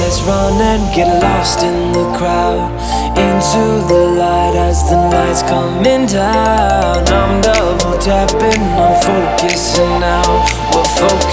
let's run and get lost in the crowd, into the light as the night's coming down. I'm double tapping, I'm focusing now. We're focusing